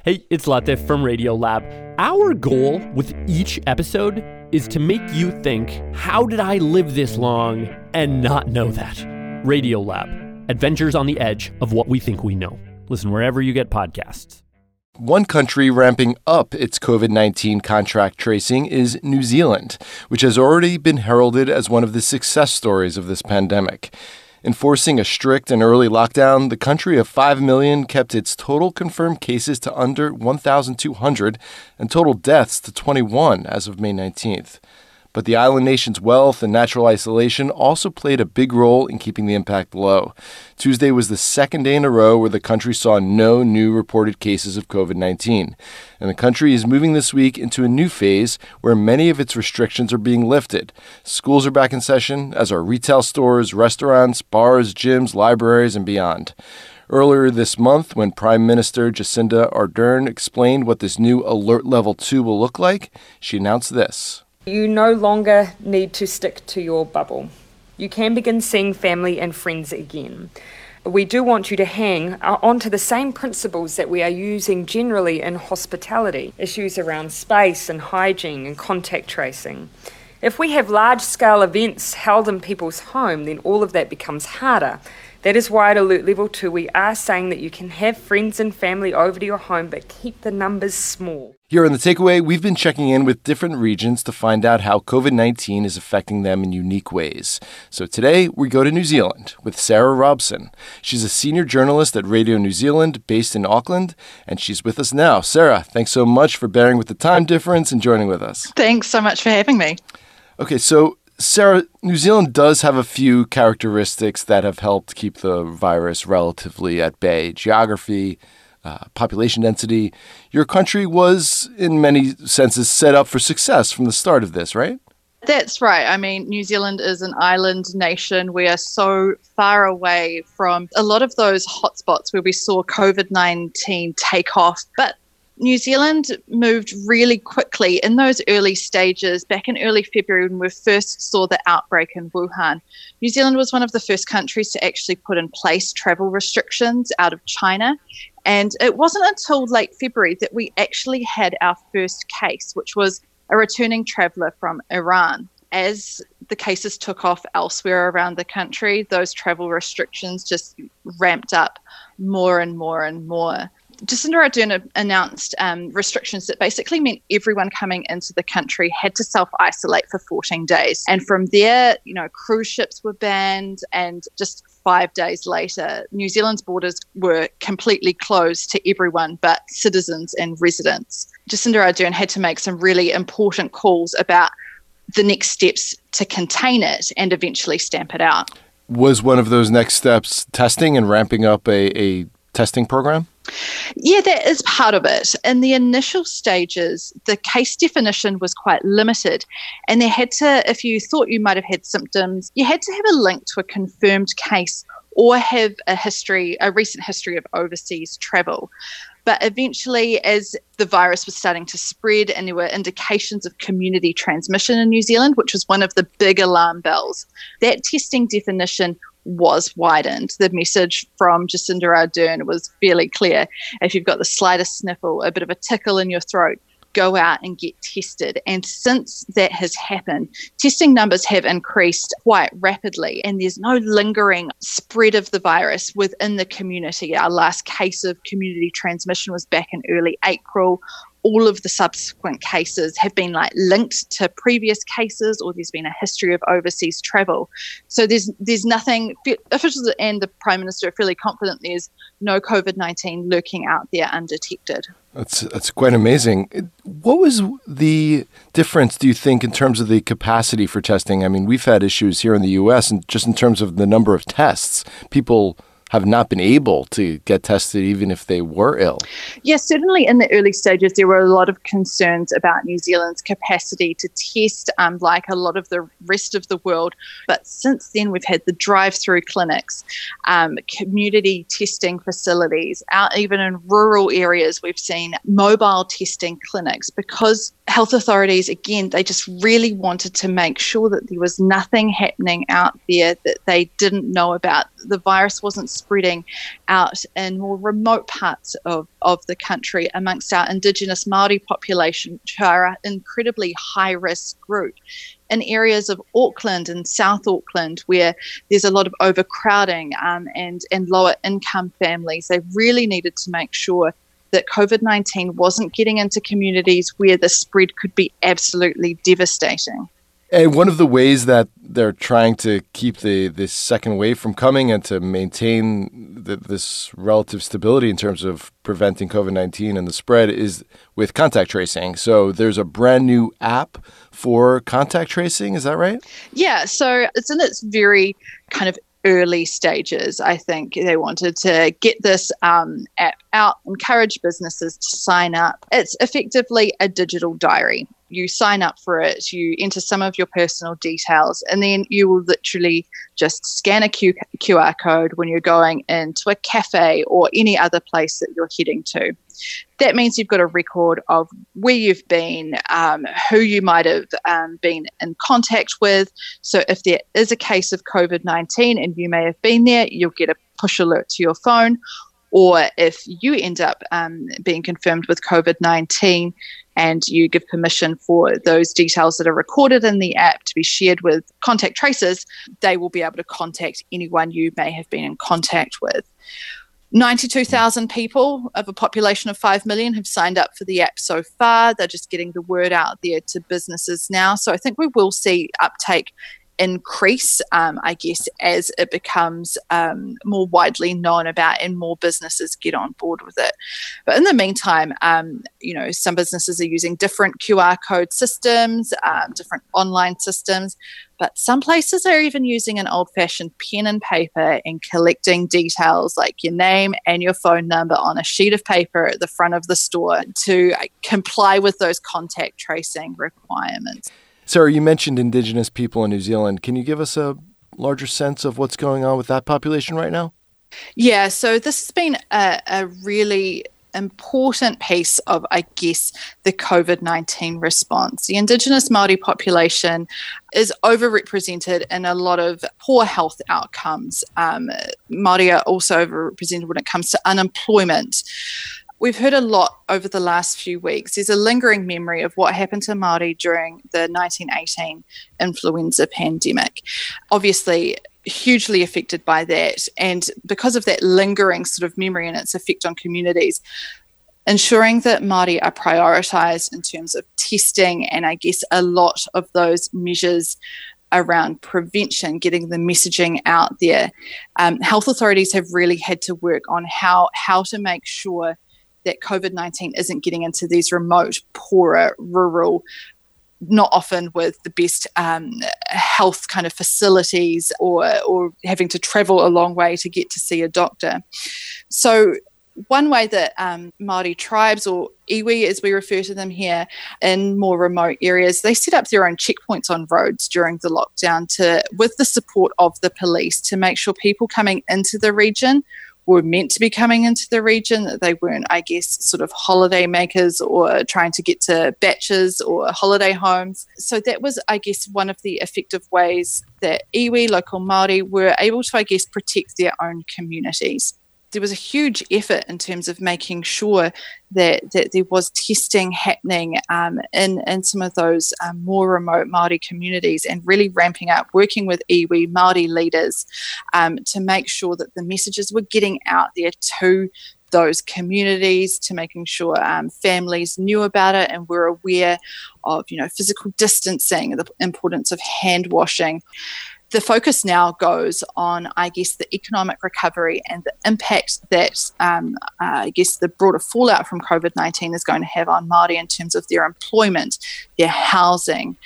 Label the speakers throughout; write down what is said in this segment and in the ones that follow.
Speaker 1: Hey, it's Latif from Radiolab. Our goal with each episode is to make you think, how did I live this long and not know that? Radiolab, adventures on the edge of what we think we know. Listen wherever you get podcasts.
Speaker 2: One country ramping up its COVID-19 contract tracing is New Zealand, which has already been heralded as one of the success stories of this pandemic. Enforcing a strict and early lockdown, the country of 5 million kept its total confirmed cases to under 1,200 and total deaths to 21 as of May 19th. But the island nation's wealth and natural isolation also played a big role in keeping the impact low. Tuesday was the second day in a row where the country saw no new reported cases of COVID-19. And the country is moving this week into a new phase where many of its restrictions are being lifted. Schools are back in session, as are retail stores, restaurants, bars, gyms, libraries, and beyond. Earlier this month, when Prime Minister Jacinda Ardern explained what this new Alert Level 2 will look like, she announced this.
Speaker 3: You no longer need to stick to your bubble. You can begin seeing family and friends again. We do want you to hang on to the same principles that we are using generally in hospitality, issues around space and hygiene and contact tracing. If we have large-scale events held in people's home, then all of that becomes harder. That is why at Alert Level 2 we are saying that you can have friends and family over to your home, but keep the numbers small.
Speaker 2: Here in The Takeaway, we've been checking in with different regions to find out how COVID-19 is affecting them in unique ways. So today, we go to New Zealand with Sarah Robson. She's a senior journalist at Radio New Zealand based in Auckland, and she's with us now. Sarah, thanks so much for bearing with the time difference and joining with us.
Speaker 4: Thanks so much for having me.
Speaker 2: Okay, so Sarah, New Zealand does have a few characteristics that have helped keep the virus relatively at bay. Geography, population density. Your country was, in many senses, set up for success from the start of this, right?
Speaker 4: That's right. I mean, New Zealand is an island nation. We are so far away from a lot of those hotspots where we saw COVID-19 take off. But New Zealand moved really quickly in those early stages. Back in early February, when we first saw the outbreak in Wuhan, New Zealand was one of the first countries to actually put in place travel restrictions out of China. And it wasn't until late February that we actually had our first case, which was a returning traveller from Iran. As the cases took off elsewhere around the country, those travel restrictions just ramped up more and more and more. Jacinda Ardern announced restrictions that basically meant everyone coming into the country had to self-isolate for 14 days. And from there, cruise ships were banned, and just 5 days later, New Zealand's borders were completely closed to everyone but citizens and residents. Jacinda Ardern had to make some really important calls about the next steps to contain it and eventually stamp it out.
Speaker 2: Was one of those next steps testing and ramping up a testing program?
Speaker 4: Yeah, that is part of it. In the initial stages, the case definition was quite limited, and they had to, if you thought you might have had symptoms, you had to have a link to a confirmed case or have a recent history of overseas travel. But eventually, as the virus was starting to spread and there were indications of community transmission in New Zealand, which was one of the big alarm bells, that testing definition was widened. The message from Jacinda Ardern was fairly clear. If you've got the slightest sniffle, a bit of a tickle in your throat, go out and get tested. And since that has happened, testing numbers have increased quite rapidly, and there's no lingering spread of the virus within the community. Our last case of community transmission was back in early April. All of the subsequent cases have been linked to previous cases, or there's been a history of overseas travel. So there's nothing, officials and the Prime Minister are fairly confident there's no COVID-19 lurking out there undetected.
Speaker 2: That's quite amazing. What was the difference, do you think, in terms of the capacity for testing? I mean, we've had issues here in the U.S. and just in terms of the number of tests. People have not been able to get tested even if they were ill.
Speaker 4: Yes, certainly in the early stages, there were a lot of concerns about New Zealand's capacity to test like a lot of the rest of the world. But since then, we've had the drive-through clinics, community testing facilities. Out even in rural areas, we've seen mobile testing clinics because health authorities, again, they just really wanted to make sure that there was nothing happening out there that they didn't know about. The virus wasn't spreading out in more remote parts of the country amongst our Indigenous Māori population, which are an incredibly high-risk group. In areas of Auckland and South Auckland, where there's a lot of overcrowding and lower income families, they really needed to make sure that COVID-19 wasn't getting into communities where the spread could be absolutely devastating.
Speaker 2: And one of the ways that they're trying to keep this second wave from coming and to maintain this relative stability in terms of preventing COVID-19 and the spread is with contact tracing. So there's a brand new app for contact tracing. Is that right?
Speaker 4: Yeah, so it's in its very kind of early stages. I think they wanted to get this app out, encourage businesses to sign up. It's effectively a digital diary. You sign up for it, you enter some of your personal details, and then you will literally just scan a QR code when you're going into a cafe or any other place that you're heading to. That means you've got a record of where you've been, who you might have been in contact with. So if there is a case of COVID-19 and you may have been there, you'll get a push alert to your phone. Or if you end up being confirmed with COVID-19 and you give permission for those details that are recorded in the app to be shared with contact tracers, they will be able to contact anyone you may have been in contact with. 92,000 people of a population of 5 million have signed up for the app so far. They're just getting the word out there to businesses now. So I think we will see uptake increase, I guess, as it becomes more widely known about and more businesses get on board with it. But in the meantime, some businesses are using different QR code systems, different online systems, but some places are even using an old-fashioned pen and paper and collecting details like your name and your phone number on a sheet of paper at the front of the store to comply with those contact tracing requirements.
Speaker 2: Sarah, you mentioned Indigenous people in New Zealand. Can you give us a larger sense of what's going on with that population right now?
Speaker 4: Yeah, so this has been a really important piece of, I guess, the COVID-19 response. The Indigenous Māori population is overrepresented in a lot of poor health outcomes. Māori are also overrepresented when it comes to unemployment. We've heard a lot over the last few weeks. There's a lingering memory of what happened to Māori during the 1918 influenza pandemic. Obviously, hugely affected by that. And because of that lingering sort of memory and its effect on communities, ensuring that Māori are prioritised in terms of testing and I guess a lot of those measures around prevention, getting the messaging out there. Health authorities have really had to work on how to make sure that COVID-19 isn't getting into these remote, poorer, rural, not often with the best health kind of facilities or having to travel a long way to get to see a doctor. So one way that Māori tribes, or iwi as we refer to them here, in more remote areas, they set up their own checkpoints on roads during the lockdown with the support of the police to make sure people coming into the region were meant to be coming into the region, that they weren't, I guess, sort of holiday makers or trying to get to batches or holiday homes. So that was, I guess, one of the effective ways that iwi, local Māori, were able to, I guess, protect their own communities. There was a huge effort in terms of making sure that there was testing happening in some of those more remote Māori communities, and really ramping up, working with iwi Māori leaders to make sure that the messages were getting out there to those communities, to making sure families knew about it and were aware of, physical distancing, the importance of hand washing. The focus now goes on, I guess, the economic recovery and the impact that, I guess, the broader fallout from COVID-19 is going to have on Māori in terms of their employment, their housing,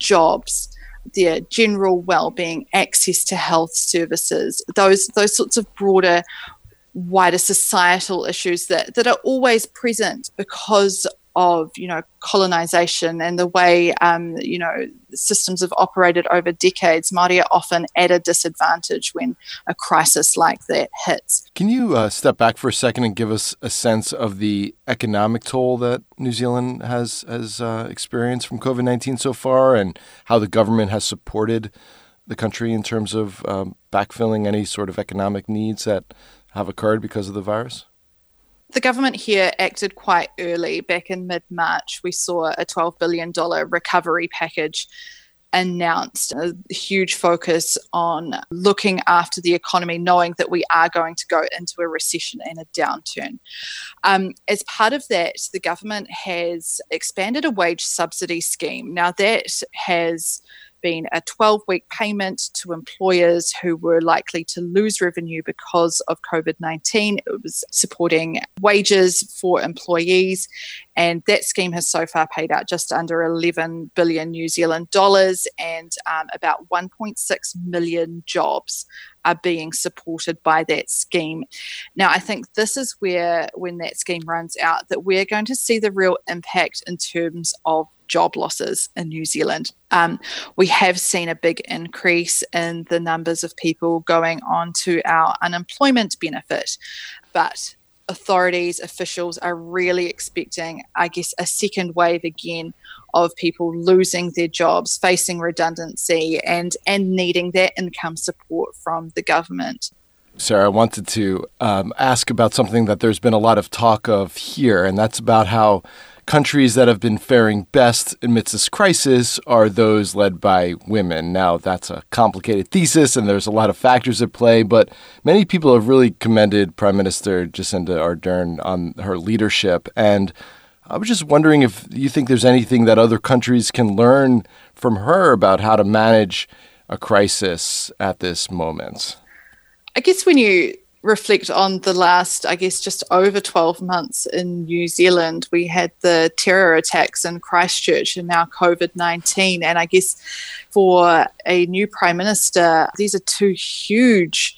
Speaker 4: jobs, their general well-being, access to health services, those sorts of broader, wider societal issues that are always present because of, colonization and the way, systems have operated over decades, Māori are often at a disadvantage when a crisis like that hits.
Speaker 2: Can you step back for a second and give us a sense of the economic toll that New Zealand has experienced from COVID-19 so far, and how the government has supported the country in terms of backfilling any sort of economic needs that have occurred because of the virus?
Speaker 4: The government here acted quite early. Back in mid-March, we saw a $12 billion recovery package announced, a huge focus on looking after the economy, knowing that we are going to go into a recession and a downturn. As part of that, the government has expanded a wage subsidy scheme. Now, that has been a 12-week payment to employers who were likely to lose revenue because of COVID-19. It was supporting wages for employees, and that scheme has so far paid out just under 11 billion New Zealand dollars, and about 1.6 million jobs are being supported by that scheme. Now, I think this is where, when that scheme runs out, that we're going to see the real impact in terms of job losses in New Zealand. We have seen a big increase in the numbers of people going on to our unemployment benefit, but authorities, officials are really expecting, I guess, a second wave again of people losing their jobs, facing redundancy, and needing that income support from the government.
Speaker 2: Sarah, I wanted to ask about something that there's been a lot of talk of here, and that's about how countries that have been faring best amidst this crisis are those led by women. Now, that's a complicated thesis, and there's a lot of factors at play, but many people have really commended Prime Minister Jacinda Ardern on her leadership. And I was just wondering if you think there's anything that other countries can learn from her about how to manage a crisis at this moment.
Speaker 4: I guess when you reflect on the last, just over 12 months in New Zealand, we had the terror attacks in Christchurch and now COVID-19. And I guess for a new Prime Minister, these are two huge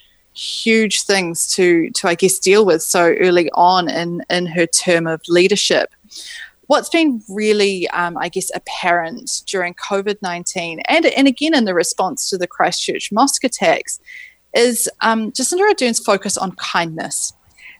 Speaker 4: things to deal with so early on in her term of leadership. What's been really, apparent during COVID-19 and again in the response to the Christchurch mosque attacks is Jacinda Ardern's focus on kindness.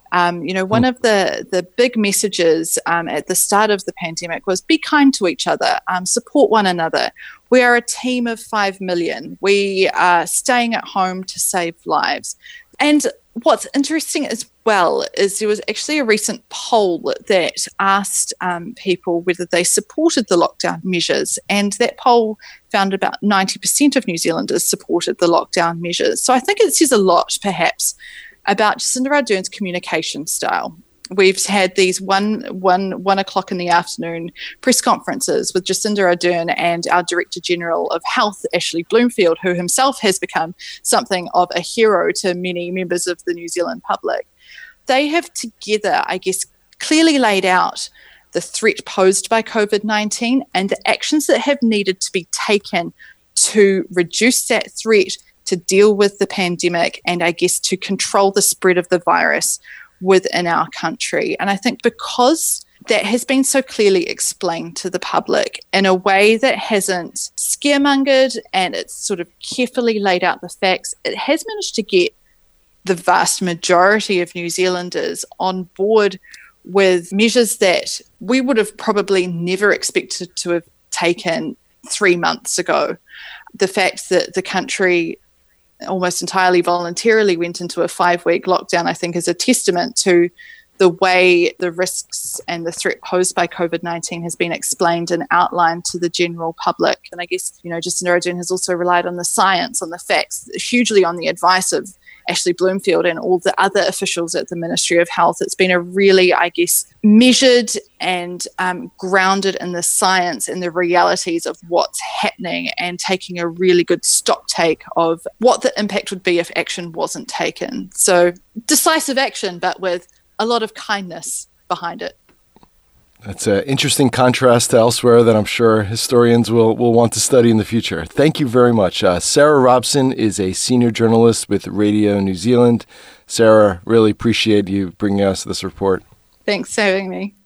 Speaker 4: One of the big messages at the start of the pandemic was be kind to each other, support one another. We are a team of 5 million. We are staying at home to save lives. And what's interesting as well is there was actually a recent poll that asked people whether they supported the lockdown measures, and that poll found about 90% of New Zealanders supported the lockdown measures. So I think it says a lot, perhaps, about Jacinda Ardern's communication style. We've had these one o'clock in the afternoon press conferences with Jacinda Ardern and our Director General of Health, Ashley Bloomfield, who himself has become something of a hero to many members of the New Zealand public. They have together, clearly laid out the threat posed by COVID-19 and the actions that have needed to be taken to reduce that threat, to deal with the pandemic, and to control the spread of the virus within our country. And I think because that has been so clearly explained to the public in a way that hasn't scaremongered and it's sort of carefully laid out the facts, it has managed to get the vast majority of New Zealanders on board with measures that we would have probably never expected to have taken 3 months ago. The fact that the country almost entirely voluntarily went into a 5-week lockdown, I think, is a testament to the way the risks and the threat posed by COVID-19 has been explained and outlined to the general public. And Jacinda Ardern has also relied on the science, on the facts, hugely on the advice of Ashley Bloomfield and all the other officials at the Ministry of Health. It's been a really, measured and grounded in the science and the realities of what's happening, and taking a really good stock take of what the impact would be if action wasn't taken. So decisive action, but with a lot of kindness behind it.
Speaker 2: That's an interesting contrast to elsewhere that I'm sure historians will want to study in the future. Thank you very much. Sarah Robson is a senior journalist with Radio New Zealand. Sarah, really appreciate you bringing us this report.
Speaker 4: Thanks for having me.